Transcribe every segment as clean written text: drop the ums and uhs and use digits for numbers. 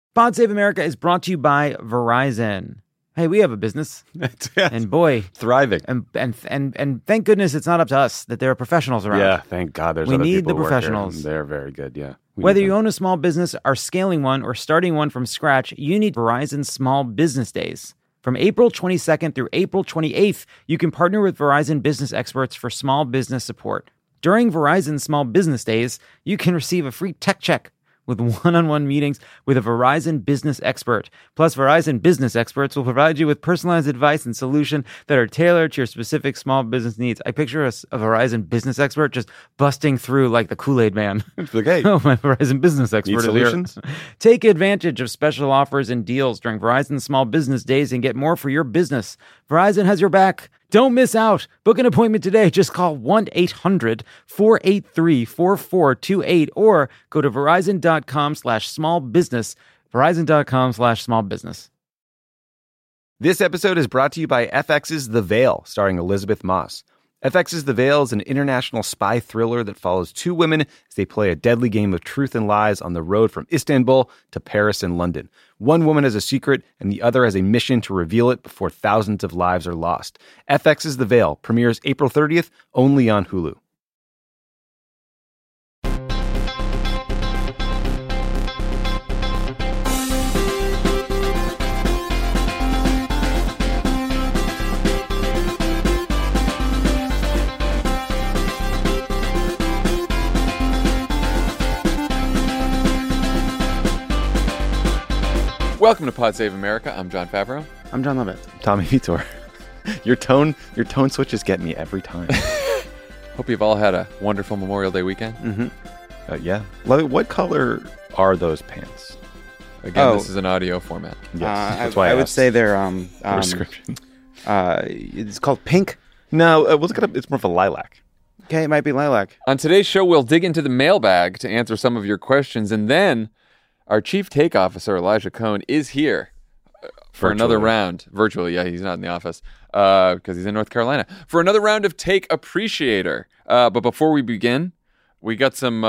Pod Save America is brought to you by Verizon. Hey, we have a business, and boy, thriving. And thank goodness it's not up to us that there are professionals around. Yeah, thank God there's we other need people the who work here. professionals. They're very good, yeah. Whether you own a small business, are scaling one, or starting one from scratch, you need Verizon Small Business Days. From April 22nd through April 28th, you can partner with Verizon business experts for small business support. During Verizon Small Business Days, you can receive a free tech check with one-on-one meetings with a Verizon business expert. Plus, Verizon business experts will provide you with personalized advice and solutions that are tailored to your specific small business needs. I picture a Verizon business expert just busting through like the Kool-Aid man. It's like, hey, oh, my Verizon business expert need solutions? Is here. Take advantage of special offers and deals during Verizon Small Business Days and get more for your business. Verizon has your back. Don't miss out. Book an appointment today. Just call 1-800-483-4428 or go to verizon.com/smallbusiness. Verizon.com/smallbusiness. This episode is brought to you by FX's The Veil, starring Elizabeth Moss. FX's The Veil is an international spy thriller that follows two women as they play a deadly game of truth and lies on the road from Istanbul to Paris and London. One woman has a secret, and the other has a mission to reveal it before thousands of lives are lost. FX's The Veil premieres April 30th, only on Hulu. Welcome to Pod Save America. I'm John Favreau. I'm John Lovett. Tommy Vitor. Your tone switches get me every time. Hope you've all had a wonderful Memorial Day weekend. Mm-hmm. Yeah. What color are those pants? Again, this is an audio format. Yes, that's why I would say they're prescription. It's called pink. No, it's more of a lilac. Okay, it might be lilac. On today's show, we'll dig into the mailbag to answer some of your questions, and then our Chief Take Officer, Elijah Cohn, is here for another round. Virtually, yeah, he's not in the office because he's in North Carolina. For another round of Take Appreciator. But before we begin, we got a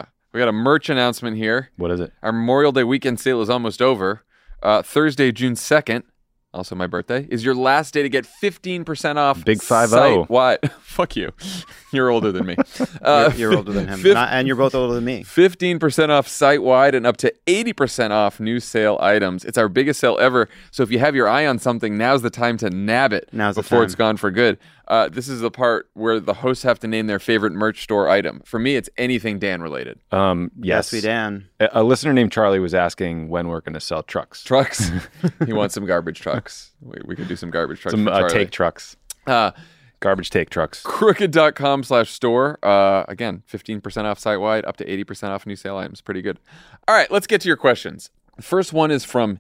merch announcement here. What is it? Our Memorial Day weekend sale is almost over. Thursday, June 2nd, also my birthday, is your last day to get 15% off. Big 5-0. Site-wide. Fuck you. You're older than me. You're older than him. And you're both older than me. 15% off site-wide and up to 80% off new sale items. It's our biggest sale ever. So if you have your eye on something, now's the time to nab it before it's gone for good. This is the part where the hosts have to name their favorite merch store item. For me, it's anything Dan related. Yes. We Dan. A listener named Charlie was asking when we're going to sell trucks. Trucks? He wants some garbage trucks. We could do some garbage trucks. Some for Charlie. take trucks. Garbage take trucks. Crooked.com/store. Again, 15% off site-wide, up to 80% off new sale items. Pretty good. All right, let's get to your questions. The first one is from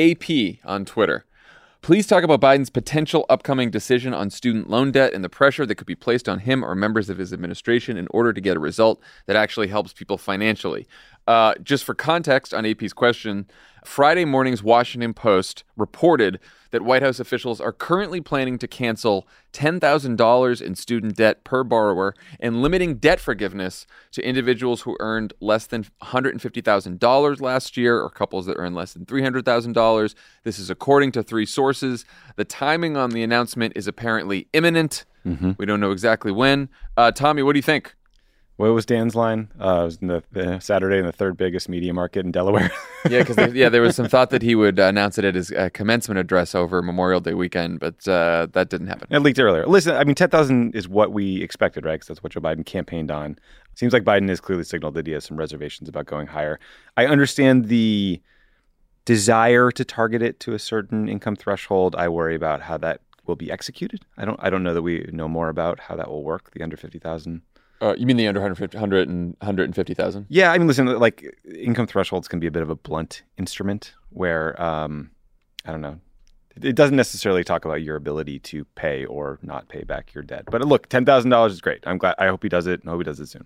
AP on Twitter. Please talk about Biden's potential upcoming decision on student loan debt and the pressure that could be placed on him or members of his administration in order to get a result that actually helps people financially. Just for context on AP's question, Friday morning's Washington Post reported that White House officials are currently planning to cancel $10,000 in student debt per borrower and limiting debt forgiveness to individuals who earned less than $150,000 last year or couples that earn less than $300,000. This is according to three sources. The timing on the announcement is apparently imminent. Mm-hmm. We don't know exactly when. Tommy, what do you think? What was Dan's line? It was in the Saturday in the third biggest media market in Delaware. Yeah, because there was some thought that he would announce it at his commencement address over Memorial Day weekend, but that didn't happen. It leaked earlier. Listen, I mean, 10,000 is what we expected, right? Because that's what Joe Biden campaigned on. Seems like Biden has clearly signaled that he has some reservations about going higher. I understand the desire to target it to a certain income threshold. I worry about how that will be executed. I don't know that we know more about how that will work. The under 50,000. You mean the under 150,000? Yeah, I mean, listen, like income thresholds can be a bit of a blunt instrument where, I don't know, it doesn't necessarily talk about your ability to pay or not pay back your debt. But look, $10,000 is great. I'm glad. I hope he does it. I hope he does it soon.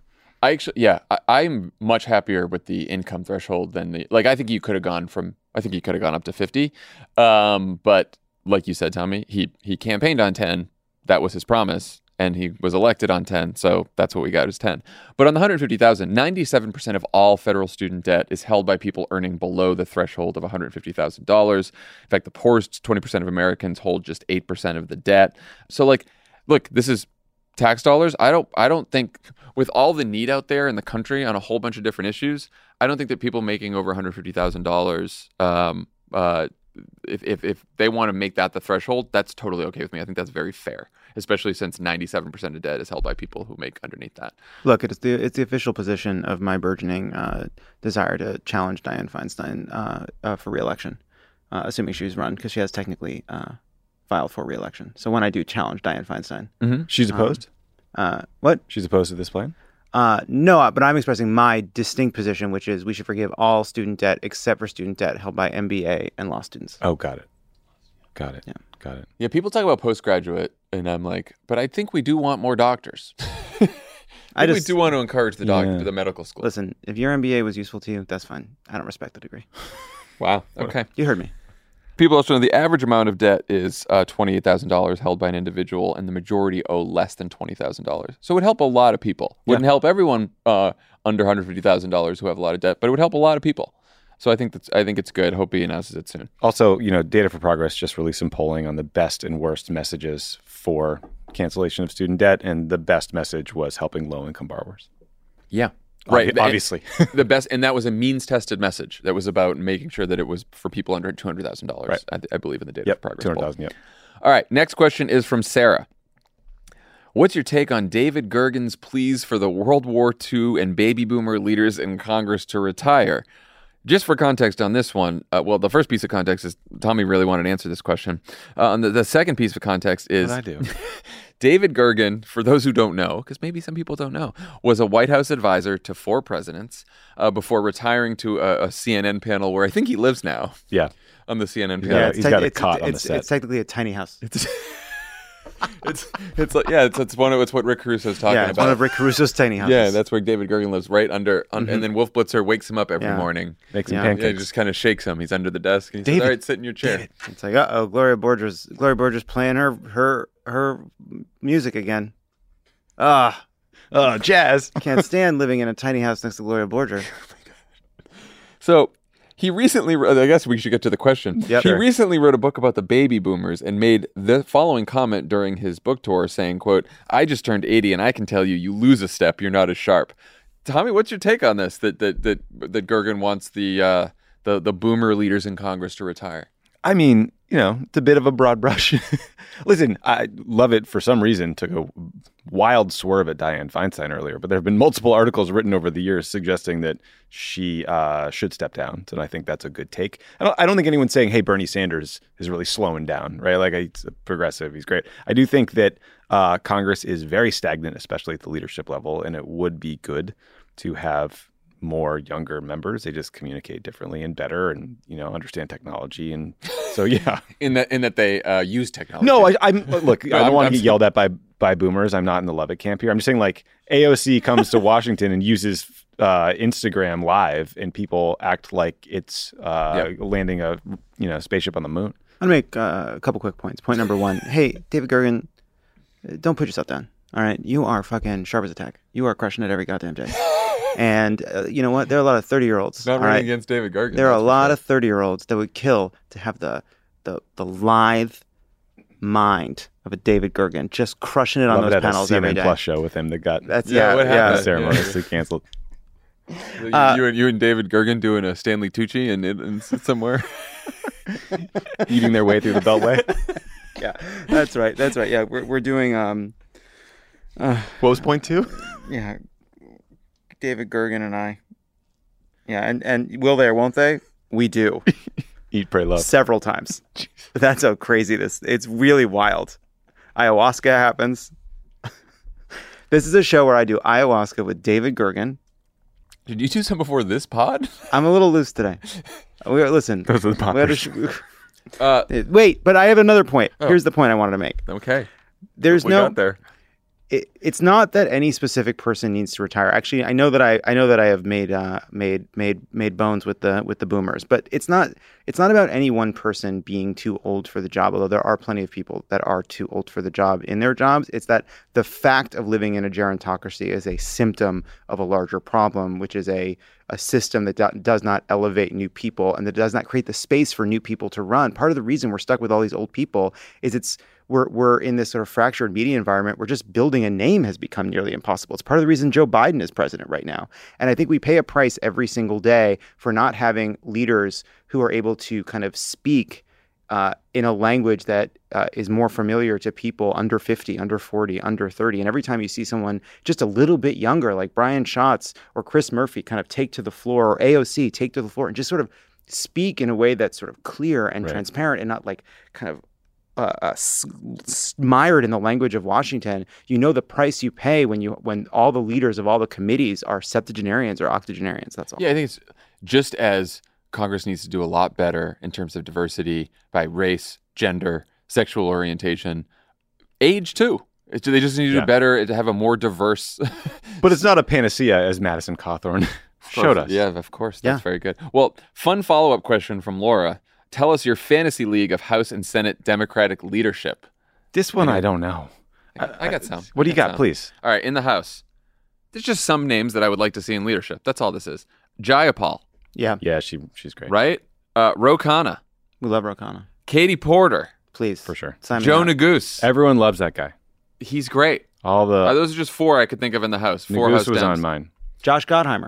I'm much happier with the income threshold than I think you could have gone up to 50. But like you said, Tommy, he campaigned on 10. That was his promise. and he was elected on 10, so that's what we got is 10. But on the 150,000, 97% of all federal student debt is held by people earning below the threshold of $150,000. In fact, the poorest 20% of Americans hold just 8% of the debt. So like, look, this is tax dollars. I don't think, with all the need out there in the country on a whole bunch of different issues, I don't think that people making over $150,000, if they want to make that the threshold, that's totally okay with me. I think that's very fair, especially since 97% of debt is held by people who make underneath that. Look, it's the official position of my burgeoning desire to challenge Dianne Feinstein for re-election, assuming she's run, because she has technically filed for re-election. So when I do challenge Dianne Feinstein, She's opposed? what? She's opposed to this plan? No, but I'm expressing my distinct position, which is we should forgive all student debt except for student debt held by MBA and law students. Oh, got it. Got it. Yeah, people talk about postgraduate, and I'm like, but I think we do want more doctors. We do want to encourage the medical school. Listen, if your MBA was useful to you, that's fine. I don't respect the degree. Wow. Okay. You heard me. People also know the average amount of debt is $28,000 held by an individual, and the majority owe less than $20,000. So it would help a lot of people. Wouldn't help everyone under $150,000 who have a lot of debt, but it would help a lot of people. So I think it's good. Hope he announces it soon. Also, Data for Progress just released some polling on the best and worst messages for cancellation of student debt, and the best message was helping low-income borrowers. Yeah. Right. Obviously. The best, and that was a means-tested message that was about making sure that it was for people under $200,000. Right. I believe in the Data for Progress. 200,000, yep. All right. Next question is from Sarah. What's your take on David Gergen's pleas for the World War II and baby boomer leaders in Congress to retire? Just for context on this one, the first piece of context is Tommy really wanted to answer this question. The second piece of context is What I do. David Gergen, for those who don't know, because maybe some people don't know, was a White House advisor to 4 presidents before retiring to a CNN panel where I think he lives now. Yeah. On the CNN panel. Yeah, he's got a cot on the set. It's technically a tiny house. It's what Rick Caruso's talking about. It's one of Rick Caruso's tiny houses. Yeah, that's where David Gergen lives, right under, and then Wolf Blitzer wakes him up every morning. Makes him Yeah, pancakes. he just kind of shakes him. He's under the desk, and he David, says, "All right, sit in your chair." David. It's like, Gloria Borger's playing her music again. Jazz. Can't stand living in a tiny house next to Gloria Borger. So he recently, I guess we should get to the question. Yep. He Sure. recently wrote a book about the baby boomers and made the following comment during his book tour saying, quote, "I just turned 80 and I can tell you lose a step, you're not as sharp." Tommy, what's your take on this, that Gergen wants the boomer leaders in Congress to retire? I mean, it's a bit of a broad brush. Listen, I love it for some reason. Took a wild swerve at Dianne Feinstein earlier, but there have been multiple articles written over the years suggesting that she should step down. And I think that's a good take. I don't think anyone's saying, hey, Bernie Sanders is really slowing down, right? Like, he's a progressive. He's great. I do think that Congress is very stagnant, especially at the leadership level, and it would be good to have more younger members. They just communicate differently and better, and understand technology, and so yeah. in that they use technology. No, I'm look. I don't want to get yelled at by boomers. I'm not in the Love It camp here. I'm just saying, like, AOC comes to Washington and uses Instagram Live, and people act like it's landing a spaceship on the moon. I'm gonna make a couple quick points. Point number 1: Hey, David Gergen, don't put yourself down. All right, you are fucking sharp as a tack. You are crushing it every goddamn day. And you know what? There are a lot of 30-year-olds. Not running against David Gergen. There are a lot of 30-year-olds that would kill to have the lithe mind of a David Gergen just crushing it on those panels every day. CNN Plus show with him that got That's what happened? ceremoniously canceled. You and David Gergen doing a Stanley Tucci and somewhere eating their way through the Beltway. Yeah, that's right. Yeah, we're doing What was point 2? yeah, David Gergen and I. Yeah, and will they or won't they? We do. Eat, pray, love. Several times. That's how crazy it's really wild. Ayahuasca happens. This is a show where I do ayahuasca with David Gergen. Did you do some before this pod? I'm a little loose today. Listen. Those are the poppers. Wait, but I have another point. Here's the point I wanted to make. Okay. There's we no got there. it's not that any specific person needs to retire. Actually, I know that I have made bones with the boomers, but it's not about any one person being too old for the job. Although there are plenty of people that are too old for the job in their jobs, it's that the fact of living in a gerontocracy is a symptom of a larger problem, which is a system that does not elevate new people and that does not create the space for new people to run. Part of the reason we're stuck with all these old people is we're in this sort of fractured media environment where just building a name has become nearly impossible. It's part of the reason Joe Biden is president right now. And I think we pay a price every single day for not having leaders who are able to kind of speak in a language that is more familiar to people under 50, under 40, under 30. And every time you see someone just a little bit younger, like Brian Schatz or Chris Murphy, kind of take to the floor, or AOC take to the floor and just sort of speak in a way that's sort of clear and transparent and not like kind of mired in the language of Washington, you know the price you pay when all the leaders of all the committees are septuagenarians or octogenarians. That's all. Yeah, I think it's just as Congress needs to do a lot better in terms of diversity by race, gender, sexual orientation, age too. They just need to do better to have a more diverse. But it's not a panacea, as Madison Cawthorn showed us. Yeah, of course. That's very good. Well, fun follow-up question from Laura. Tell us your fantasy league of House and Senate Democratic leadership. This one I don't know. I got some. What do you got, please? All right, in the House, there's just some names that I would like to see in leadership. That's all this is. Jayapal. Yeah. Yeah, she's great. Right? Ro Khanna. We love Ro Khanna. Katie Porter. Please. For sure. Joe Neguse. Everyone loves that guy. He's great. Those are just four I could think of in the House. Four Neguse House was Dems. on mine. Josh Gottheimer.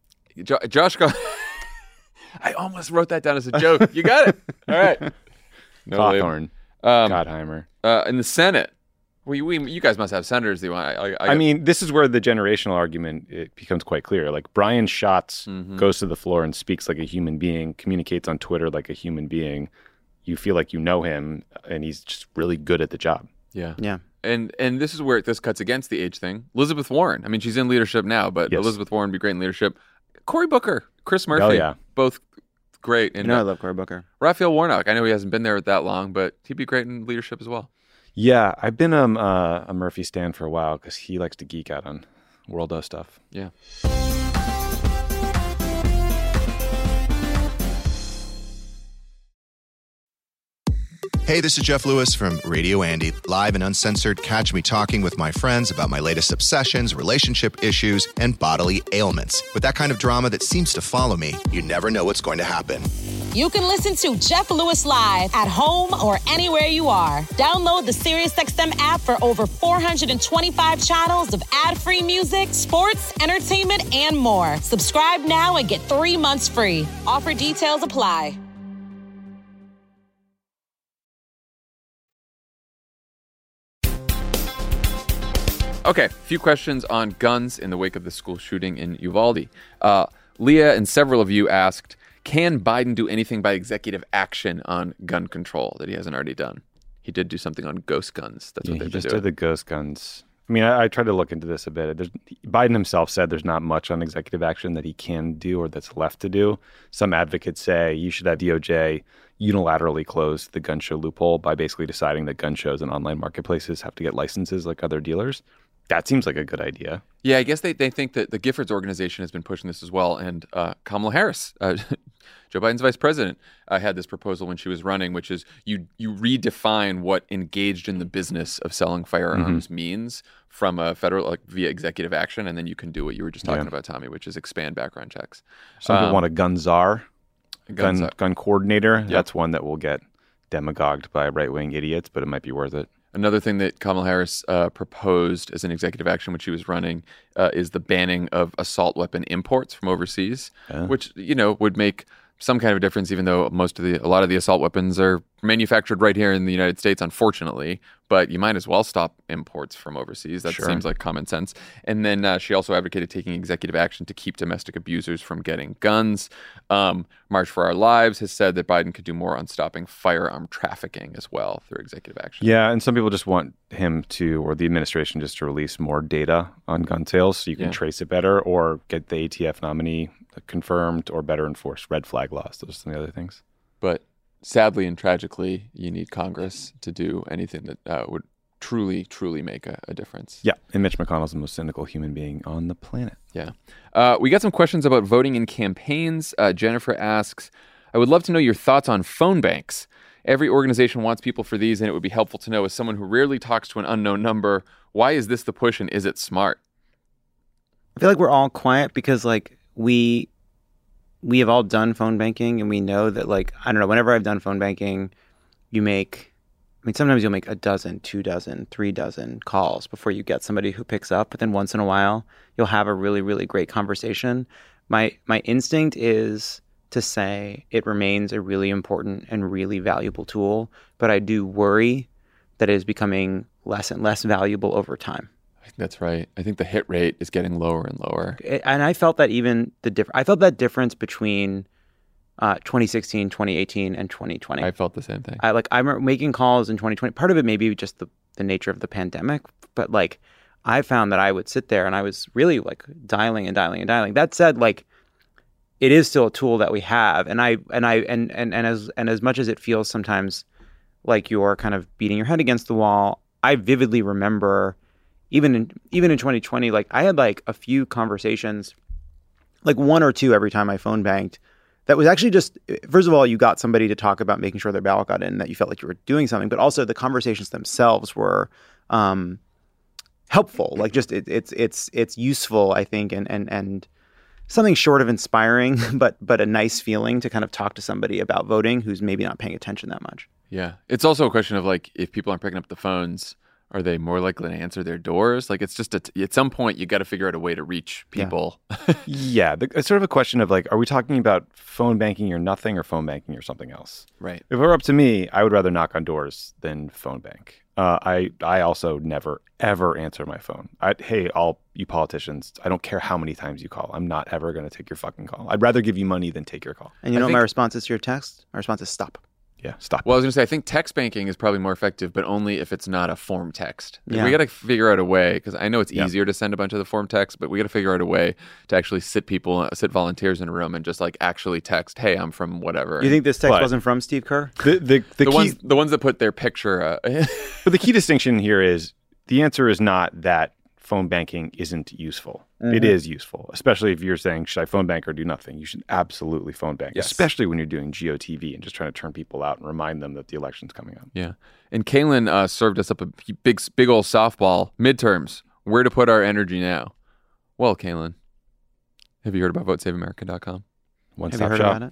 I almost wrote that down as a joke. You got it. All right. No Cawthorn. Gottheimer. In the Senate, you guys must have senators. I mean, this is where the generational argument it becomes quite clear. Like Brian Schatz goes to the floor and speaks like a human being, communicates on Twitter like a human being. You feel like you know him, and he's just really good at the job. Yeah. Yeah. And this is where this cuts against the age thing. Elizabeth Warren. I mean, she's in leadership now, but Elizabeth Warren would be great in leadership. Cory Booker, Chris Murphy, both great. And I love Cory Booker. Raphael Warnock. I know he hasn't been there that long, but he'd be great in leadership as well. Yeah, I've been a Murphy stan for a while because he likes to geek out on world stuff. Yeah. Hey, this is Jeff Lewis from Radio Andy, live and uncensored. Catch me talking with my friends about my latest obsessions, relationship issues, and bodily ailments. With that kind of drama that seems to follow me, you never know what's going to happen. You can listen to Jeff Lewis live at home or anywhere you are. Download the SiriusXM app for over 425 channels of ad-free music, sports, entertainment, and more. Subscribe now and get 3 months free. Offer details apply. Okay, a few questions on guns in the wake of the school shooting in Uvalde. Leah and several of you asked, can Biden do anything by executive action on gun control that he hasn't already done? He did do something on ghost guns. That's what they've been doing. He just did the ghost guns. I mean, I tried to look into this a bit. Biden himself said there's not much on executive action that he can do or that's left to do. Some advocates say you should have DOJ unilaterally close the gun show loophole by basically deciding that gun shows and online marketplaces have to get licenses like other dealers. That seems like a good idea. Yeah, I guess they think that the Giffords organization has been pushing this as well. And Kamala Harris, Joe Biden's vice president, had this proposal when she was running, which is you redefine what engaged in the business of selling firearms means from a federal, via executive action. And then you can do what you were just talking about, Tommy, which is expand background checks. Some people want a gun czar, gun coordinator. Yep. That's one that will get demagogued by right-wing idiots, but it might be worth it. Another thing that Kamala Harris proposed as an executive action when she was running is the banning of assault weapon imports from overseas, which, would make some kind of a difference, even though a lot of the assault weapons are manufactured right here in the United States, unfortunately. But you might as well stop imports from overseas. That seems like common sense. And then she also advocated taking executive action to keep domestic abusers from getting guns. March for Our Lives has said that Biden could do more on stopping firearm trafficking as well through executive action. Yeah, and some people just want him to, or the administration just to release more data on gun sales so you can trace it better, or get the ATF nominee confirmed, or better enforce red flag laws. Those are some of the other things. But sadly and tragically, you need Congress to do anything that would truly, truly make a difference. Yeah, and Mitch McConnell's the most cynical human being on the planet. Yeah. We got some questions about voting in campaigns. Jennifer asks, I would love to know your thoughts on phone banks. Every organization wants people for these, and it would be helpful to know, as someone who rarely talks to an unknown number, why is this the push and is it smart? I feel like we're all quiet because like we have all done phone banking, and we know that, like, I don't know, whenever I've done phone banking, sometimes you'll make a dozen, 2 dozen, 3 dozen calls before you get somebody who picks up. But then once in a while, you'll have a really, really great conversation. My instinct is to say it remains a really important and really valuable tool, but I do worry that it is becoming less and less valuable over time. I think that's right. I think the hit rate is getting lower and lower. And I felt that I felt that difference between 2016, 2018, and 2020. I felt the same thing. I remember making calls in 2020. Part of it may be just the nature of the pandemic, but like I found that I would sit there and I was really like dialing and dialing and dialing. That said, like it is still a tool that we have, and as much as it feels sometimes like you're kind of beating your head against the wall, I vividly remember even in 2020, like I had like a few conversations, like 1 or 2 every time I phone banked. That was actually just, first of all, you got somebody to talk about making sure their ballot got in, that you felt like you were doing something, but also the conversations themselves were helpful. Like just it's useful, I think, and something short of inspiring, but a nice feeling to kind of talk to somebody about voting who's maybe not paying attention that much. Yeah. It's also a question of like, if people aren't picking up the phones, are they more likely to answer their doors? Like, it's just at some point you got to figure out a way to reach people. Yeah, it's sort of a question of like, are we talking about phone banking or nothing, or phone banking or something else? Right. If it were up to me, I would rather knock on doors than phone bank. I also never ever answer my phone. Hey, all you politicians, I don't care how many times you call. I'm not ever going to take your fucking call. I'd rather give you money than take your call. And you know what my response is to your text? My response is stop. Yeah, stop. Well, I was going to say, I think text banking is probably more effective, but only if it's not a form text. Yeah. We got to figure out a way, because I know it's easier to send a bunch of the form text, but we got to figure out a way to actually sit volunteers in a room and just like actually text, hey, I'm from whatever. You think this text wasn't from Steve Kerr? The ones that put their picture. But the key distinction here is the answer is not that phone banking isn't useful. Mm-hmm. It is useful, especially if you're saying, should I phone bank or do nothing? You should absolutely phone bank, especially when you're doing GOTV and just trying to turn people out and remind them that the election's coming up. Yeah. And Kaylin served us up a big old softball. Midterms. Where to put our energy now? Well, Kaylin, have you heard about VoteSaveAmerica.com? One-stop shop. About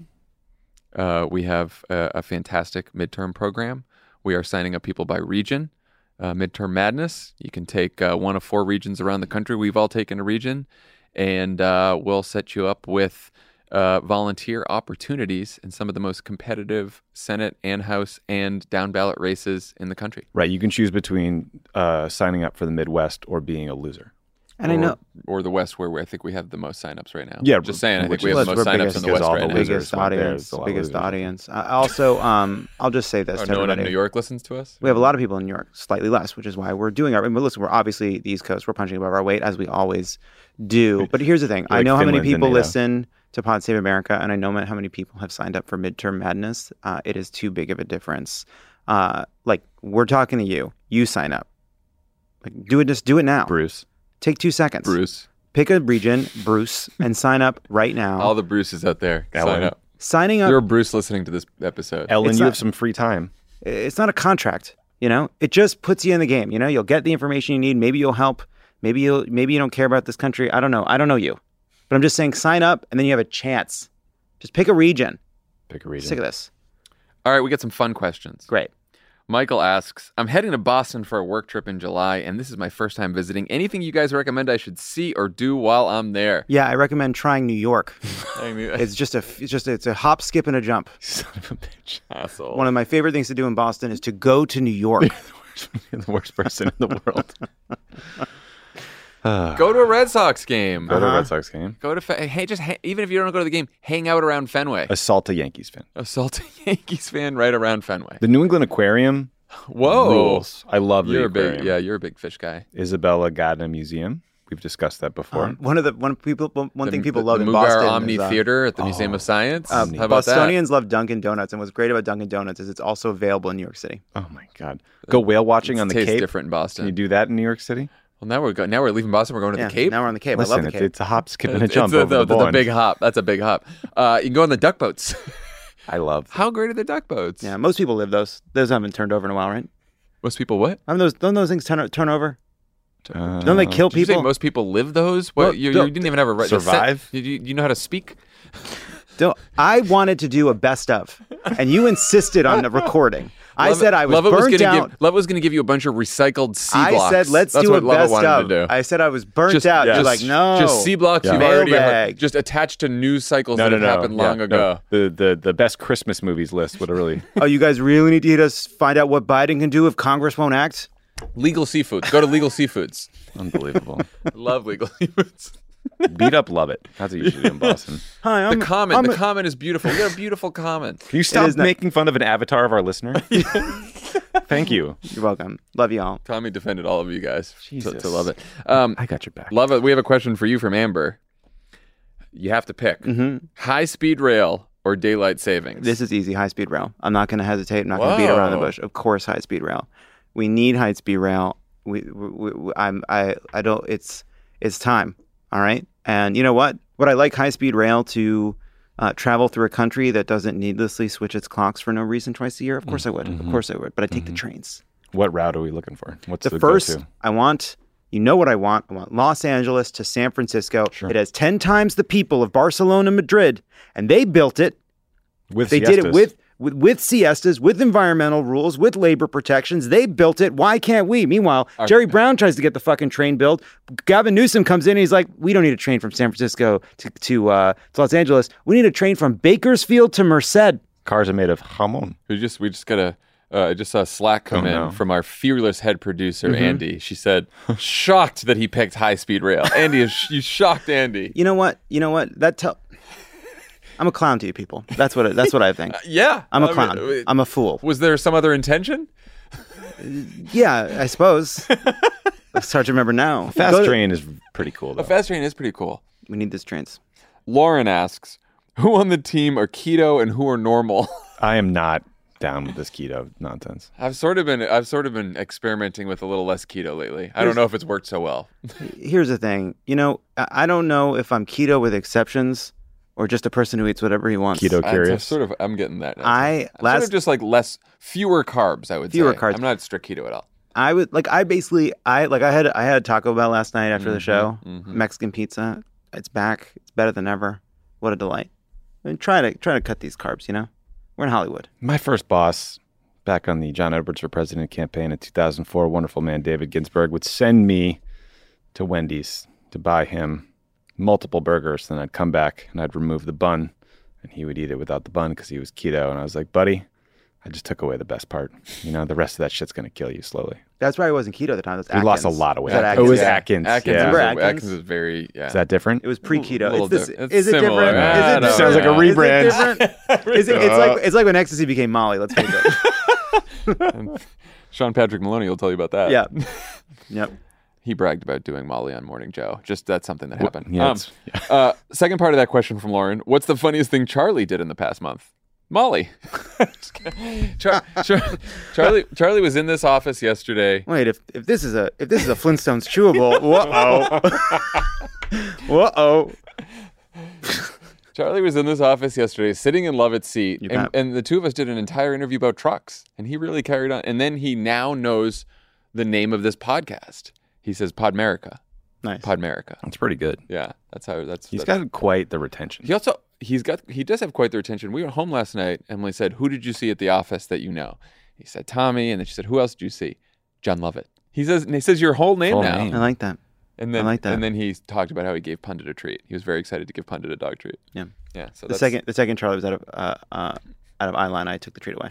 it? We have a fantastic midterm program. We are signing up people by region. Midterm Madness. You can take one of 4 regions around the country. We've all taken a region, and we'll set you up with volunteer opportunities in some of the most competitive Senate and House and down ballot races in the country. Right. You can choose between signing up for the Midwest or being a loser. And I know, or the West, where I think we have the most signups right now. Yeah, just saying. I think we have the most signups in the West right now. Biggest audience. I also, I'll just say this to no everybody. one in New York listens to us. We have a lot of people in New York, slightly less, which is why we're doing our. Listen, we're obviously the East Coast. We're punching above our weight, as we always do. But here's the thing: I know how many people listen to Pod Save America, and I know how many people have signed up for Midterm Madness. It is too big of a difference. Like, we're talking to you. You sign up. Like, just do it now. Bruce. Take 2 seconds. Bruce. Pick a region, Bruce, and sign up right now. All the Bruces out there, sign up. Signing up. You're a Bruce listening to this episode. Ellen, you have some free time. It's not a contract, you know? It just puts you in the game, you know? You'll get the information you need. Maybe you'll help. Maybe you don't care about this country. I don't know. I don't know you. But I'm just saying, sign up, and then you have a chance. Just pick a region. Pick a region. Sick of this. All right, we got some fun questions. Great. Michael asks, I'm heading to Boston for a work trip in July, and this is my first time visiting. Anything you guys recommend I should see or do while I'm there? Yeah, I recommend trying New York. It's a hop, skip, and a jump. Son of a bitch. Asshole. One of my favorite things to do in Boston is to go to New York. You're the worst person in the world. Go to a Red Sox game. Go to a Red Sox game. Go to even if you don't go to the game, hang out around Fenway. Assault a Yankees fan. Assault a Yankees fan right around Fenway. The New England Aquarium. Whoa. Rules. I love the aquarium. You're a big fish guy. Isabella Gardner Museum. We've discussed that before. One thing people love the in Mugar Boston Omni is, Theater at the Museum of Science. How about that? Bostonians love Dunkin' Donuts, and what's great about Dunkin' Donuts is it's also available in New York City. Oh my God! Go whale watching on the Tastes Cape. different in Boston. Can you do that in New York City? Well, now we're leaving Boston. We're going to the Cape. Now we're on the Cape. Listen, I love the Cape. it's a hop, skip, and a jump. Over the That's a Bourne. big hop. That's a big hop. You can go on the duck boats. I love. How great are the duck boats? Yeah, most people live those. Those haven't been turned over in a while, right? Most people what? Don't those things turn over? Don't they kill Did you say people? most people live those? What? Well, You don't- didn't even have a Survive? You know how to speak? I wanted to do a best of, and you insisted on the recording. I said I was burnt out. Love was going to give you a bunch of recycled C blocks. I said let's That's do a what Love best wanted of. to do. I said I was burnt out. You're like, no. Just C blocks you've Mailbag. already just attached to news cycles that have happened long ago. No. The best Christmas movies list would have really. Oh, you guys really need to hit us. Find out what Biden can do if Congress won't act. Legal Seafoods. Go to Legal Seafoods. Unbelievable. Love Legal Seafoods. Beat up, love it. That's what you should do in Boston. Hi, The Common is beautiful. We got a beautiful Common. Can you stop making fun of an avatar of our listener? Thank you. You're welcome. Love you all. Tommy defended all of you guys to love it. I got your back. Love it. We have a question for you from Amber. You have to pick high-speed rail or daylight savings. This is easy. High-speed rail. I'm not going to hesitate. I'm not going to beat around the bush. Of course, high-speed rail. We need high-speed rail. I don't. It's time. All right. And you know what? Would I like high-speed rail to travel through a country that doesn't needlessly switch its clocks for no reason twice a year? Of course I would. Of course I would. But I take the trains. What route are we looking for? What's the first? go-to? I want. You know what I want? I want Los Angeles to San Francisco. Sure. It has 10 times the people of Barcelona and Madrid, and they built it. With They siestas. did it with siestas, with environmental rules, with labor protections. They built it. Why can't we? Meanwhile, Jerry Brown tries to get the fucking train built. Gavin Newsom comes in and he's like, we don't need a train from San Francisco to Los Angeles. We need a train from Bakersfield to Merced. Cars are made of jamon. We just got a. I just saw a Slack come in from our fearless head producer, Andy. She said, shocked that he picked high-speed rail. Andy, you shocked Andy. You know what? I'm a clown to you people. That's what I think. Yeah. I'm a clown. I'm a fool. Was there some other intention? Yeah, I suppose. It's hard to remember now. Fast train is pretty cool, though. A fast train is pretty cool. We need these trains. Lauren asks, who on the team are keto and who are normal? I am not down with this keto nonsense. I've sort of been experimenting with a little less keto lately. I don't know if it's worked so well. Here's the thing. You know, I don't know if I'm keto with exceptions or just a person who eats whatever he wants. Keto curious. I'm getting that now. I'm sort of just like fewer carbs, I would say. Fewer carbs. I'm not strict keto at all. I had Taco Bell last night after the show. Mexican pizza. It's back. It's better than ever. What a delight. I mean, try to cut these carbs, you know? We're in Hollywood. My first boss back on the John Edwards for President campaign in 2004, wonderful man David Ginsburg, would send me to Wendy's to buy him multiple burgers. Then I'd come back and I'd remove the bun and he would eat it without the bun because he was keto. And I was like, buddy, I just took away the best part. You know, the rest of that shit's going to kill you slowly. That's why I wasn't keto at the time. That's He lost a lot of weight. Was that It was Atkins? Atkins. Atkins, Yeah. Remember Atkins is very, Is that different? It was pre-keto. Little Is different. it Similar. different? I Is it don't different? Sounds like a know. rebrand. Is it different? It's like when ecstasy became Molly. Let's face it. Sean Patrick Maloney will tell you about that. Yeah. Yep. He bragged about doing Molly on Morning Joe. Just that's something that happened. Yeah, Second part of that question from Lauren. What's the funniest thing Charlie did in the past month? Molly. Charlie was in this office yesterday. Wait, if this is a Flintstones chewable, whoa. Charlie was in this office yesterday, sitting in Lovett's seat, You bet. and the two of us did an entire interview about trucks, and he really carried on. And then he now knows the name of this podcast. He says Podmerica. Nice. Podmerica. That's pretty good. Yeah, that's how. He's got quite the retention. He does have quite the retention. We were home last night. Emily said, "Who did you see at the office that you know?" He said, "Tommy," and then she said, "Who else did you see?" John Lovett. He says your whole name Full now. name. I like that. And then I like that. And then he talked about how he gave Pundit a treat. He was very excited to give Pundit a dog treat. Yeah. Yeah. So The second Charlie was out of eyeline, I took the treat away.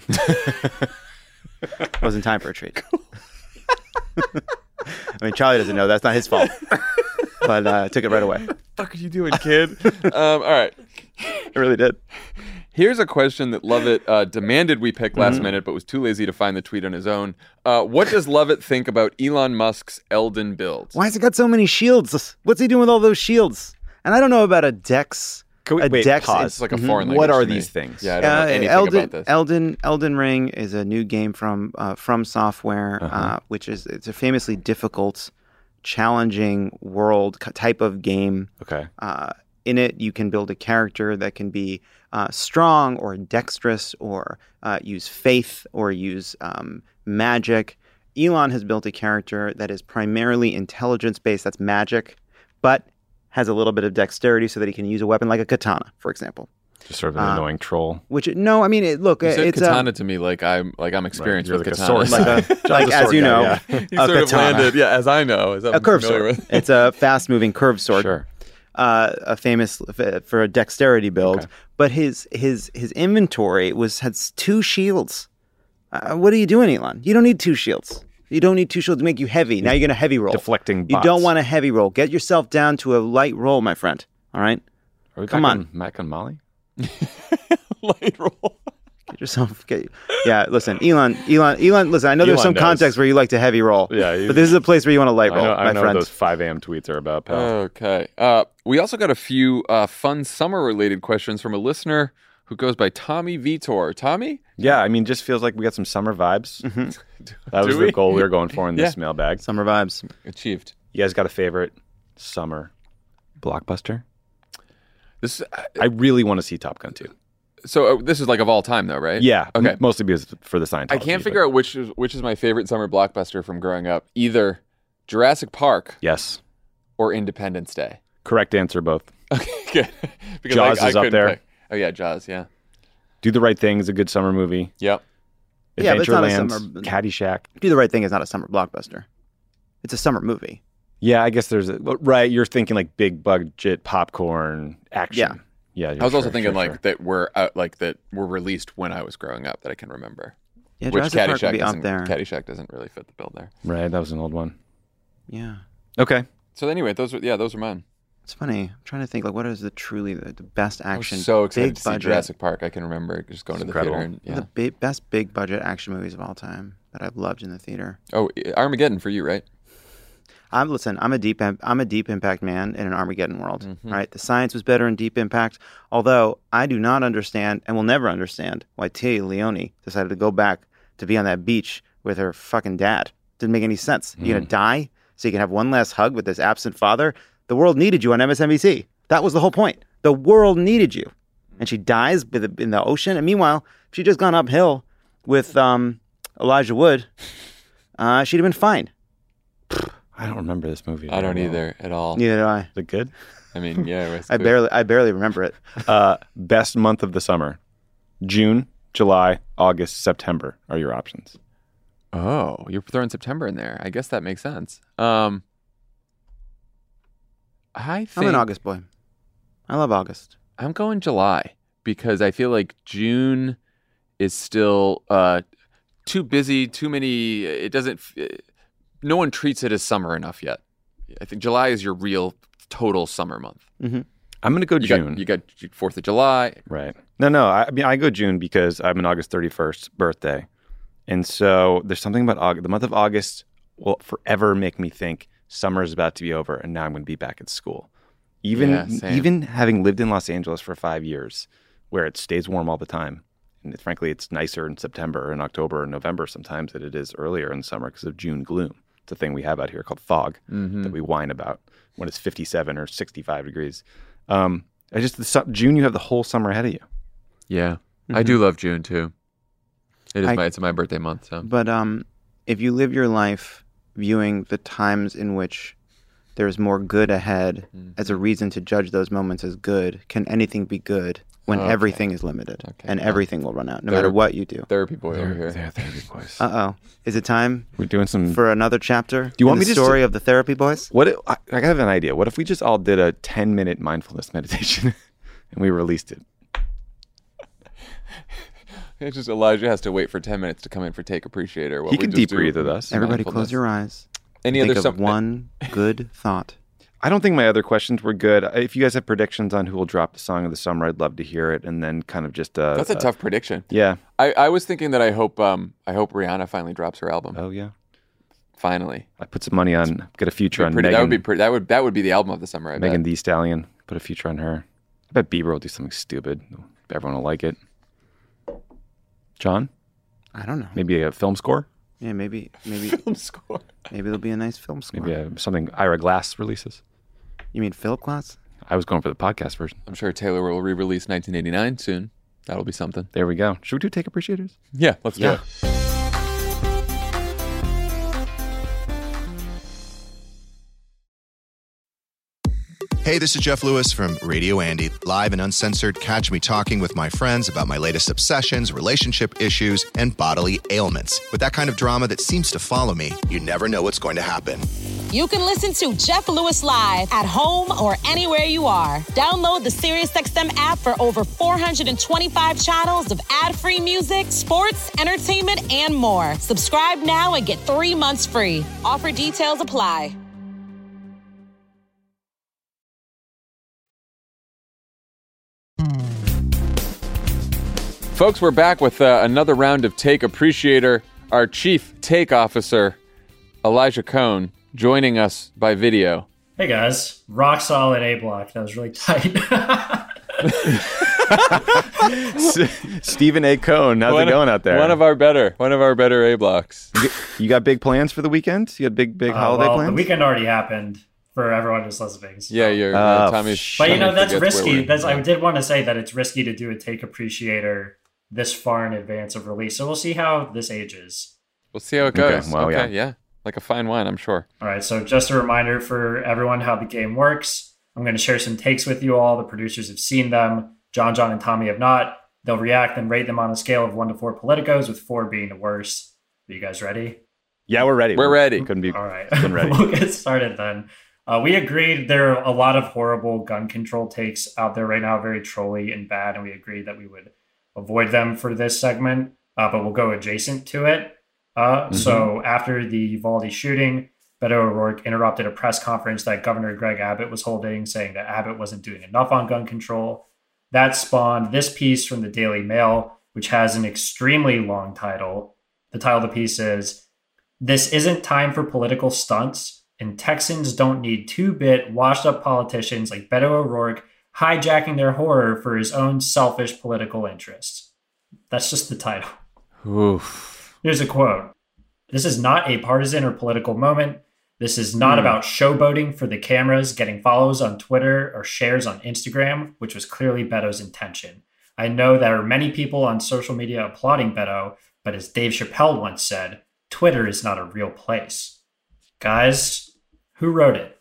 It wasn't time for a treat. I mean, Charlie doesn't know. That's not his fault. But I took it right away. What the fuck are you doing, kid? All right. I really did. Here's a question that Lovett demanded we pick last minute, but was too lazy to find the tweet on his own. What does Lovett think about Elon Musk's Eldon build? Why has it got so many shields? What's he doing with all those shields? And I don't know about a Dex. Can we a wait, Dex. pause. It's like a foreign language. What are to me. these things? Yeah, I don't know anything about this. Elden Ring is a new game from Software, which it's a famously difficult, challenging world type of game. Okay. In it, you can build a character that can be strong or dexterous or use faith or use magic. Elon has built a character that is primarily intelligence-based, that's magic, but has a little bit of dexterity so that he can use a weapon like a katana, for example. Just sort of an annoying troll. Which, no, I mean, You said it's katana to me like I'm experienced You're with like a katana. sword. like as you know, yeah. He sort of landed, as I know, as I'm a curved familiar sword. with. It's a fast-moving curved sword. Sure. A famous for a dexterity build, Okay. but his inventory had 2 shields. What are you doing, Elon? You don't need 2 shields. You don't need 2 shields to make you heavy. Now you're gonna heavy roll. Deflecting You bots. don't want a heavy roll. Get yourself down to a light roll, my friend. All right. Are we Come back on. Mac and Molly? Light roll. Get yourself. Yeah. Listen, Elon. Listen, I know there's Elon some knows. context where you like to heavy roll. Yeah, But this is a place where you want to light roll, I my know friend. what those 5 a.m. tweets are about, pal. Okay. We also got a few fun summer-related questions from a listener who goes by Tommy Vitor. Tommy? Yeah, I mean, just feels like we got some summer vibes. That was Do we? the goal we were going for in this Yeah. mailbag. Summer vibes. Achieved. You guys got a favorite summer blockbuster? This. I really want to see Top Gun 2. So this is like of all time, though, right? Yeah, Okay. mostly because for the Scientology. I can't figure out which is my favorite summer blockbuster from growing up. Either Jurassic Park Yes, or Independence Day. correct answer both. Okay, good. Because Jaws is up couldn't there. pick. Oh yeah, Jaws. Yeah. Do the Right Thing is a good summer movie. Yep. Yeah, but it's not a Adventureland, summer- Caddyshack. Do the Right Thing is not a summer blockbuster. It's a summer movie. Yeah, I guess there's right. You're thinking like big budget popcorn action. Yeah. I was also thinking that were released when I was growing up that I can remember. Yeah, Which Jurassic Park would Caddyshack be doesn't. up there. Caddyshack doesn't really fit the bill there. Right, that was an old one. Yeah. Okay. So anyway, those are mine. It's funny. I'm trying to think, like, what is the best I action, was so excited big to see budget, Jurassic Park. I can remember just going to the incredible. theater. And, the best big budget action movies of all time that I've loved in the theater. Oh, Armageddon for you, right? I'm a deep impact man in an Armageddon world. Right, the science was better in Deep Impact. Although I do not understand and will never understand why Tia Leone decided to go back to be on that beach with her fucking dad. Didn't make any sense. You're gonna die so you can have one last hug with this absent father. The world needed you on MSNBC. That was the whole point. The world needed you, and she dies in the ocean. And meanwhile, if she'd just gone uphill with Elijah Wood, she'd have been fine. I don't remember this movie. I don't very well. either at all. Neither do I. Is it good? I mean, yeah, it was I good. barely remember it. Best month of the summer: June, July, August, September are your options. Oh, you're throwing September in there. I guess that makes sense. I think I'm an August boy. I love August. I'm going July because I feel like June is still too busy, too many. It doesn't. No one treats it as summer enough yet. I think July is your real total summer month. I'm going to go June. You got 4th of July. Right. No. I mean, I go June because I'm an August 31st birthday. And so there's something about August. The month of August will forever make me think summer is about to be over and now I'm going to be back at school. Yeah, same. Even having lived in Los Angeles for 5 years where it stays warm all the time. And frankly, it's nicer in September and October and November sometimes than it is earlier in summer because of June gloom. It's a thing we have out here called fog that we whine about when it's 57 or 65 degrees. June, you have the whole summer ahead of you. Yeah, I do love June too. It's my birthday month. So, But if you live your life viewing the times in which there's more good ahead as a reason to judge those moments as good, can anything be good when everything is limited and everything will run out no matter what you do? therapy boy over here. They're therapy boys. Uh-oh. Is it time We're doing some. for another chapter? you want in me the just story of the therapy boys? I have an idea. What if we just all did a 10-minute mindfulness meditation and we released it? It's just Elijah has to wait for 10 minutes to come in for Take Appreciator. He can deep breathe with us. Everybody close your eyes. Any Think other of one good thought. I don't think my other questions were good. If you guys have predictions on who will drop the song of the summer, I'd love to hear it. And then kind of just that's a tough prediction. Yeah. I was thinking that I hope Rihanna finally drops her album. Oh yeah. Finally. I put some money on get a feature on Megan. That would be the album of the summer. Megan Thee Stallion. Put a feature on her. I bet Bieber will do something stupid. Everyone will like it. John? I don't know. Maybe a film score? Yeah, maybe film score. Maybe there'll be a nice film score. Maybe something Ira Glass releases. You mean Philip Glass? I was going for the podcast version. I'm sure Taylor will re-release 1989 soon. That'll be something. There we go. Should we do Take Appreciators? Yeah, let's do it. Hey, this is Jeff Lewis from Radio Andy, live and uncensored. Catch me talking with my friends about my latest obsessions, relationship issues, and bodily ailments. With that kind of drama that seems to follow me, you never know what's going to happen. You can listen to Jeff Lewis live at home or anywhere you are. Download the SiriusXM app for over 425 channels of ad-free music, sports, entertainment, and more. Subscribe now and get 3 months free. Offer details apply. Folks, we're back with another round of Take Appreciator. Our chief take officer, Elijah Cohn, joining us by video. Hey guys, rock solid A block. That was really tight. Stephen A. Cohn, how's it going out there? One of our better A blocks. You got big plans for the weekend? You got big holiday plans? The weekend already happened for everyone who's listening. So. Yeah, Tommy's. But that's risky. I did want to say that it's risky to do a Take Appreciator this far in advance of release. So we'll see how this ages. We'll see how it goes. Okay, well, yeah. Like a fine wine, I'm sure. All right, so just a reminder for everyone how the game works. I'm going to share some takes with you all. The producers have seen them. John, and Tommy have not. They'll react and rate them on a scale of 1 to 4 politicos, with 4 being the worst. Are you guys ready? Yeah, we're ready. We're ready. Couldn't be all right. ready. We'll get started then. We agreed there are a lot of horrible gun control takes out there right now, very trolly and bad, and we agreed that we would avoid them for this segment, but we'll go adjacent to it. So after the Uvalde shooting, Beto O'Rourke interrupted a press conference that Governor Greg Abbott was holding, saying that Abbott wasn't doing enough on gun control. That spawned this piece from the Daily Mail, which has an extremely long title. The title of the piece is, "This isn't time for political stunts, and Texans don't need 2-bit washed-up politicians like Beto O'Rourke hijacking their horror for his own selfish political interests." That's just the title. Oof. Here's a quote. "This is not a partisan or political moment. This is not about showboating for the cameras, getting follows on Twitter or shares on Instagram, which was clearly Beto's intention. I know there are many people on social media applauding Beto, but as Dave Chappelle once said, Twitter is not a real place." Guys, who wrote it?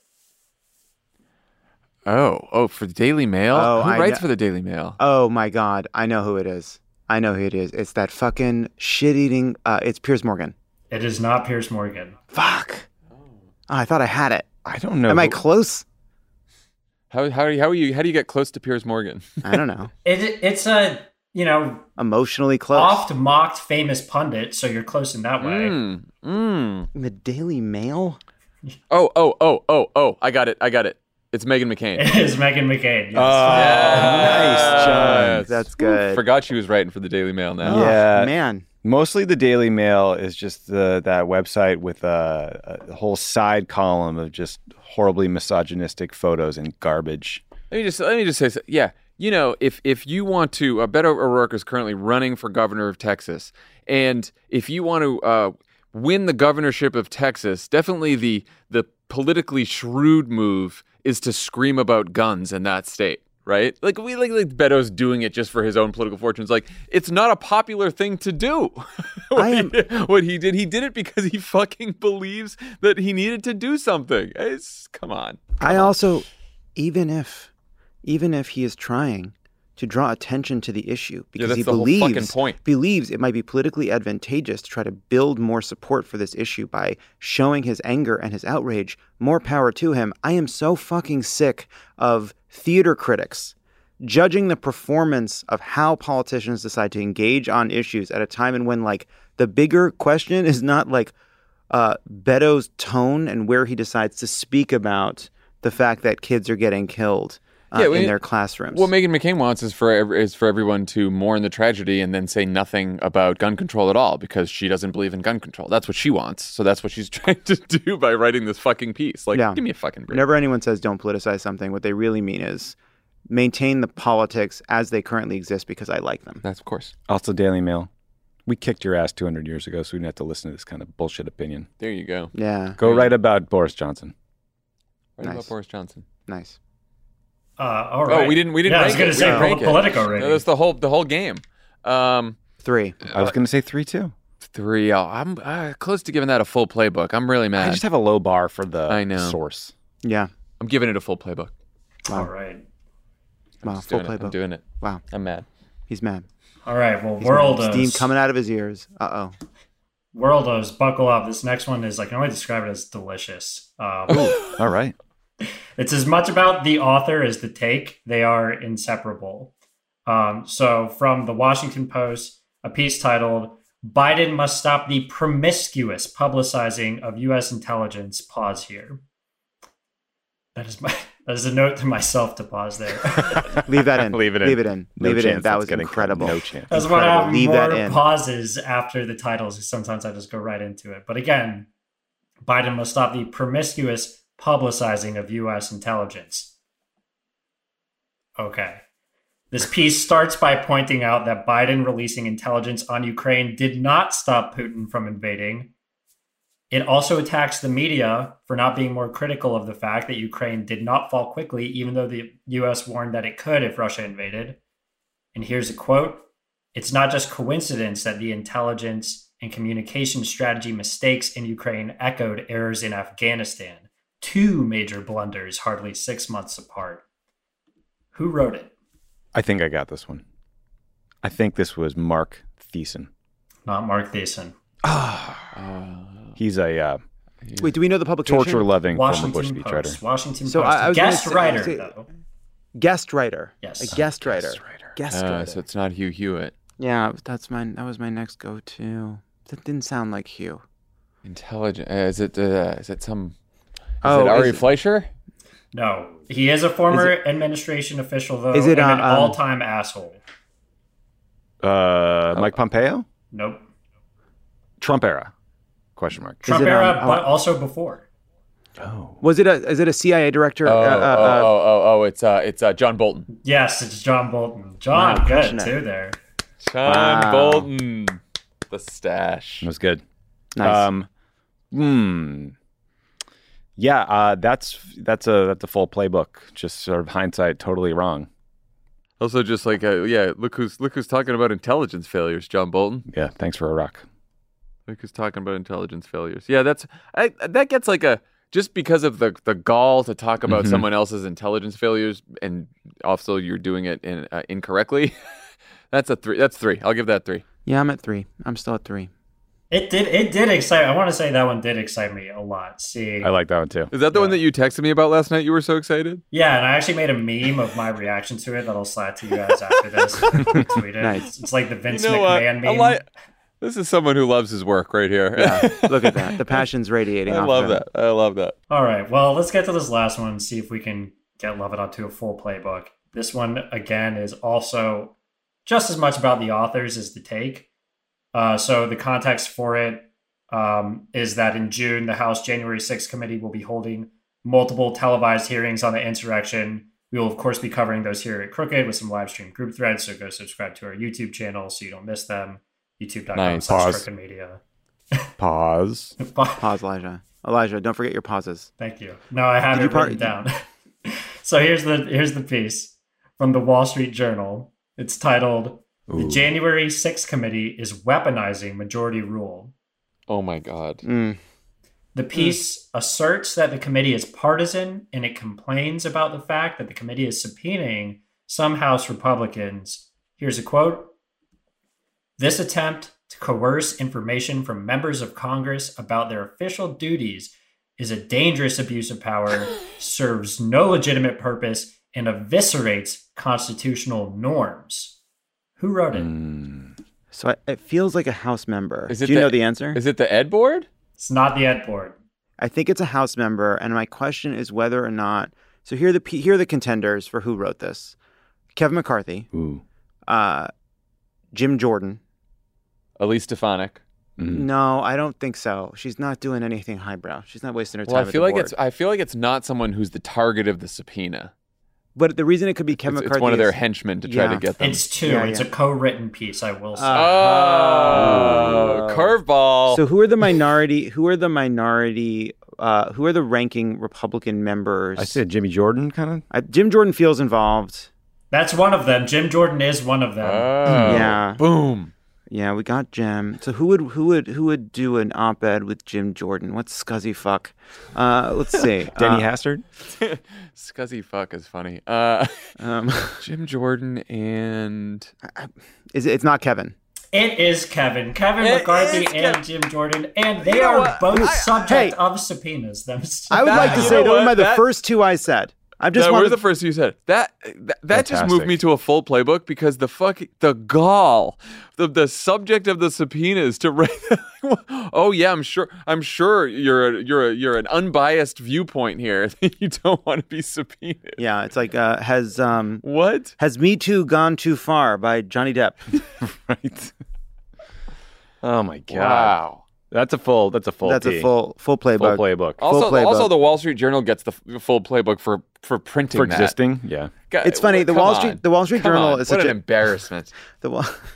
Oh, for the Daily Mail? Who writes for the Daily Mail? Oh my God, I know who it is. It's that fucking shit-eating, it's Piers Morgan. It is not Piers Morgan. Fuck. Oh, I thought I had it. I don't know. Am I close? How do you get close to Piers Morgan? I don't know. It's a, emotionally close. Oft-mocked famous pundit, so you're close in that way. The Daily Mail? Oh, I got it. It's Meghan McCain. It is Meghan McCain. Yes. Nice, John. That's good. Forgot she was writing for the Daily Mail now. Yeah, man. Mostly the Daily Mail is just that website with a whole side column of just horribly misogynistic photos and garbage. Let me just say, yeah. If you want to, Beto O'Rourke is currently running for governor of Texas, and if you want to win the governorship of Texas, definitely the politically shrewd move is to scream about guns in that state, right? Like Beto's doing it just for his own political fortunes. Like, it's not a popular thing to do. What he did it because he fucking believes that he needed to do something. Come on. Also, even if he is trying to draw attention to the issue, because he believes it might be politically advantageous to try to build more support for this issue by showing his anger and his outrage, more power to him. I am so fucking sick of theater critics judging the performance of how politicians decide to engage on issues at a time and when, the bigger question is not Beto's tone and where he decides to speak about the fact that kids are getting killed in their classrooms. What Meghan McCain wants is for everyone to mourn the tragedy and then say nothing about gun control at all because she doesn't believe in gun control. That's what she wants. So that's what she's trying to do by writing this fucking piece. Like, give me a fucking break. Whenever anyone says don't politicize something, what they really mean is maintain the politics as they currently exist because I like them. That's of course. Also, Daily Mail. We kicked your ass 200 years ago, so we didn't have to listen to this kind of bullshit opinion. There you go. Yeah. Go write about Boris Johnson. Write about Boris Johnson. Nice. All right. Oh, we didn't. Yeah, I was going to say Politico rating. No, that's the whole game. 3. I was going to say 3 too. 3. Oh, I'm close to giving that a full playbook. I'm really mad. I just have a low bar for the source. Yeah. I'm giving it a full playbook. Wow. All right. Wow, full playbook. I'm doing it. Wow. I'm mad. He's mad. All right. Well, Worldos. Steam coming out of his ears. Worldos, buckle up. This next one is, I can only describe it as delicious. All right. It's as much about the author as the take. They are inseparable. So from the Washington Post, a piece titled, Biden Must Stop the Promiscuous Publicizing of U.S. Intelligence. Pause here. That is a note to myself to pause there. Leave that in. Leave it in. Leave it in. No Leave it in. chance That that's was getting incredible. No chance. That's why I have Leave that more in. pauses after the titles. Sometimes I just go right into it. But again, Biden must stop the promiscuous publicizing of U.S. intelligence. Okay. This piece starts by pointing out that Biden releasing intelligence on Ukraine did not stop Putin from invading. It also attacks the media for not being more critical of the fact that Ukraine did not fall quickly, even though the U.S. warned that it could if Russia invaded. And here's a quote. It's not just coincidence that the intelligence and communication strategy mistakes in Ukraine echoed errors in Afghanistan. 2 major blunders hardly 6 months apart. Who wrote it? I think I got this one. I think this was Mark Thiessen. Not Mark Thiessen. He's a Wait, do we know the publication? torture-loving former Washington Bush Post. speechwriter. Washington So Post. I was Guest gonna writer, say- though. Guest writer. Yes. A guest writer. Guest writer. So it's not Hugh Hewitt. Yeah, that was my next go-to. That didn't sound like Hugh. Intelligent. Is it some? Is Oh, it Ari is it- Fleischer? No. He is a former administration official, though, Is it, and an all-time asshole. Mike Pompeo? Nope. Trump era? Question mark. Trump it, era, but also before. Oh. Is it a CIA director? It's John Bolton. Yes, it's John Bolton. John, Wow, good, crushing it. too, there. John Wow. Bolton. The stash. That was good. Nice. Yeah, that's a full playbook. Just sort of hindsight, totally wrong. Also, just like look who's talking about intelligence failures. John Bolton. Yeah, thanks for a rock. Look who's talking about intelligence failures. Yeah, that gets like a just because of the gall to talk about someone else's intelligence failures, and also you're doing it incorrectly. That's a 3. That's 3. I'll give that 3. Yeah, I'm at 3. I'm still at 3. It did excite. I want to say that one did excite me a lot. I like that one too. Is that the one that you texted me about last night? You were so excited. Yeah, and I actually made a meme of my reaction to it that I'll slide to you guys after this. Tweet it. Nice. It's like the Vince You know what? McMahon meme. This is someone who loves his work right here. Yeah, look at that. The passion's radiating. I off love of him. that. I love that. All right, well, let's get to this last one and see if we can get Love It Up to a full playbook. This one, again, is also just as much about the authors as the take. So the context for it is that in June, the House January 6th committee will be holding multiple televised hearings on the insurrection. We will, of course, be covering those here at Crooked with some live stream group threads, so go subscribe to our YouTube channel so you don't miss them. YouTube.com/Crooked Media. Pause. Pause, Elijah. Elijah, don't forget your pauses. Thank you. No, I have Did it you written down. So here's the piece from the Wall Street Journal. It's titled, The January 6th Committee is Weaponizing Majority Rule. Oh my God. The piece asserts that the committee is partisan, and it complains about the fact that the committee is subpoenaing some House Republicans. Here's a quote. This attempt to coerce information from members of Congress about their official duties is a dangerous abuse of power, serves no legitimate purpose, and eviscerates constitutional norms. Who wrote it? So it feels like a House member. Is it Do you know the answer? Is it the Ed board? It's not the Ed Board. I think it's a House member, and my question is whether or not. So here are the contenders for who wrote this: Kevin McCarthy, Jim Jordan, Elise Stefanik. No, I don't think so. She's not doing anything highbrow. She's not wasting her time. Well, I feel like it's not someone who's the target of the subpoena. But the reason it could be Kevin McCarthy, it's one of their henchmen to try to get them. It's two. It's a co-written piece, I will say. Curveball. So who are the minority? Who are the ranking Republican members? I said Jimmy Jordan, kind of. Jim Jordan feels involved. That's one of them. Jim Jordan is one of them. Yeah. Boom. Yeah, we got Jim. So who would do an op-ed with Jim Jordan? What's scuzzy fuck? Let's see. Denny Hastert? Scuzzy fuck is funny. Jim Jordan and it's not Kevin. It is Kevin. Kevin McCarthy and Jim Jordan, and they are both subject of subpoenas themselves. I would like to say those were the first two I said. Where's the first two you said? That just moved me to a full playbook because the gall, the subject of the subpoenas to write. Oh yeah, I'm sure you're an unbiased viewpoint here. You don't want to be subpoenaed. Yeah, it's like has Me Too gone too far by Johnny Depp? Right. Oh my God. Wow. That's a full That's T. a full playbook. Also, the Wall Street Journal gets the full playbook for printing for existing. Yeah, it's funny. The Wall Street Journal is such an embarrassment. The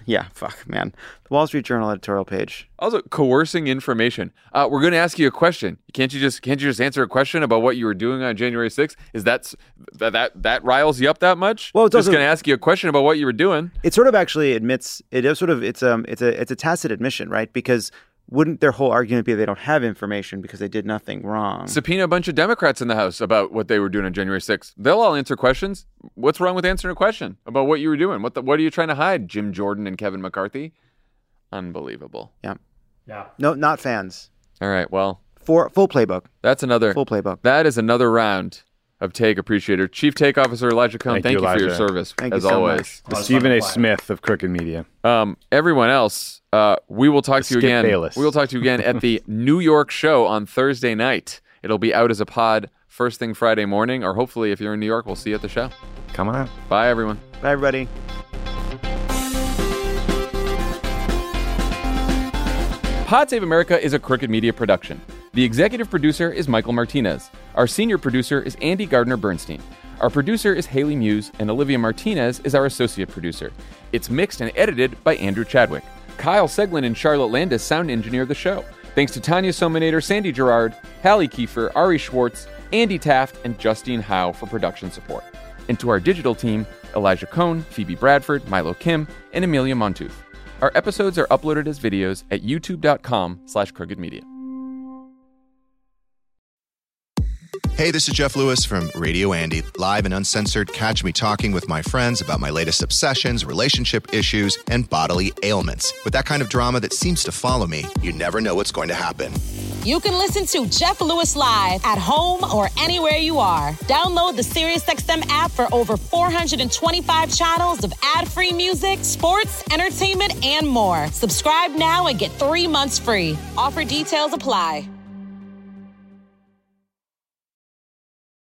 Wall Street Journal editorial page. Also, coercing information. We're going to ask you a question. Can't you just answer a question about what you were doing on January 6th? Is that riles you up that much? Well, it's just also going to ask you a question about what you were doing. It sort of actually admits it is sort of it's a tacit admission, right? Because wouldn't their whole argument be they don't have information because they did nothing wrong? Subpoena a bunch of Democrats in the House about what they were doing on January 6th. They'll all answer questions. What's wrong with answering a question about what you were doing? What are you trying to hide, Jim Jordan and Kevin McCarthy? Unbelievable. Yeah. Yeah. No, not fans. All right, well. Full playbook. That's another. Full playbook. That is another round of Take Appreciator. Chief Take Officer Elijah Cohn, thank you for your service, as always. The Stephen A. Smith of Crooked Media. Everyone else, we will talk to you again. Bayless. We will talk to you again at the New York show on Thursday night. It'll be out as a pod first thing Friday morning, or hopefully if you're in New York, we'll see you at the show. Come on out. Bye, everyone. Bye, everybody. Pod Save America is a Crooked Media production. The executive producer is Michael Martinez. Our senior producer is Andy Gardner-Bernstein. Our producer is Haley Muse, and Olivia Martinez is our associate producer. It's mixed and edited by Andrew Chadwick. Kyle Seglin and Charlotte Landis sound engineer the show. Thanks to Tanya Sominator, Sandy Gerard, Hallie Kiefer, Ari Schwartz, Andy Taft, and Justine Howe for production support. And to our digital team, Elijah Cohn, Phoebe Bradford, Milo Kim, and Amelia Montooth. Our episodes are uploaded as videos at youtube.com/crookedmedia. Hey, this is Jeff Lewis from Radio Andy, live and uncensored. Catch me talking with my friends about my latest obsessions, relationship issues, and bodily ailments. With that kind of drama that seems to follow me, you never know what's going to happen. You can listen to Jeff Lewis live at home or anywhere you are. Download the SiriusXM app for over 425 channels of ad-free music, sports, entertainment, and more. Subscribe now and get 3 months free. Offer details apply.